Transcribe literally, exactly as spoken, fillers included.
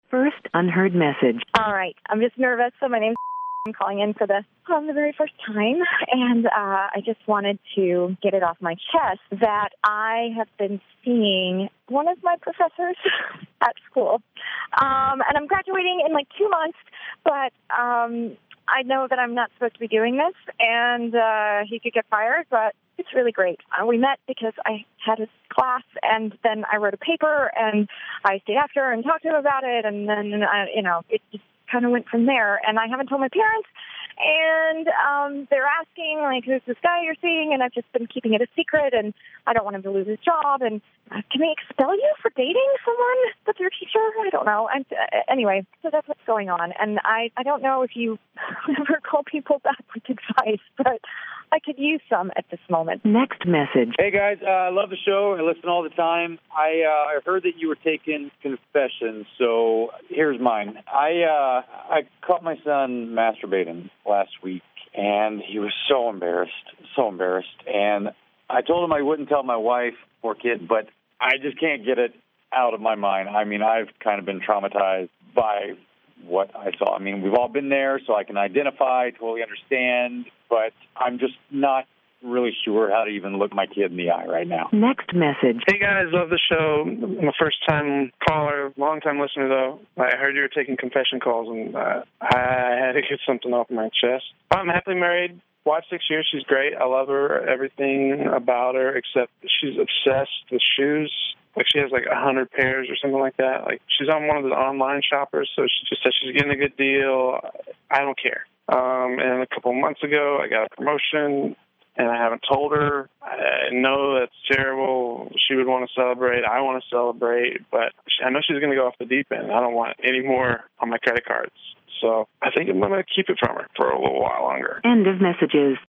First unheard message. All right. I'm just nervous. So my name's I'm calling in for the, um, the very first time. And uh, I just wanted to get it off my chest that I have been seeing one of my professors at school. Um, and I'm graduating in like two months. But um, I know that I'm not supposed to be doing this. And uh, he could get fired. But it's really great. Uh, we met because I had his class, and then I wrote a paper, and I stayed after and talked to him about it, and then, uh, you know, it just kind of went from there. And I haven't told my parents, and um, they're asking, like, who's this guy you're seeing? And I've just been keeping it a secret, and I don't want him to lose his job. And uh, can they expel you for dating someone that's your teacher? I don't know. And uh, anyway, so that's what's going on. And I, I don't know if you ever call people back with advice, but I could use some at this moment. Next message. Hey, guys. I uh, love the show. I listen all the time. I uh, I heard that you were taking confessions, so here's mine. I uh, I caught my son masturbating last week, and he was so embarrassed, so embarrassed. And I told him I wouldn't tell my wife or kid, but I just can't get it out of my mind. I mean, I've kind of been traumatized by what I saw. I mean, we've all been there, so I can identify, totally understand, but I'm just not really sure how to even look my kid in the eye right now. Next message. Hey, guys, love the show. I'm a first-time caller, long-time listener, though. I heard you were taking confession calls, and uh, I had to get something off my chest. I'm happily married. Wife, six years. She's great. I love her, everything about her, except she's obsessed with shoes. Like, she has like a hundred pairs or something like that. Like, she's on one of the online shoppers, so she just says she's getting a good deal. I don't care. Um, and a couple of months ago, I got a promotion, and I haven't told her. I know that's terrible. She would want to celebrate. I want to celebrate, but I know she's going to go off the deep end. I don't want any more on my credit cards. So I think I'm going to keep it from her for a little while longer. End of messages.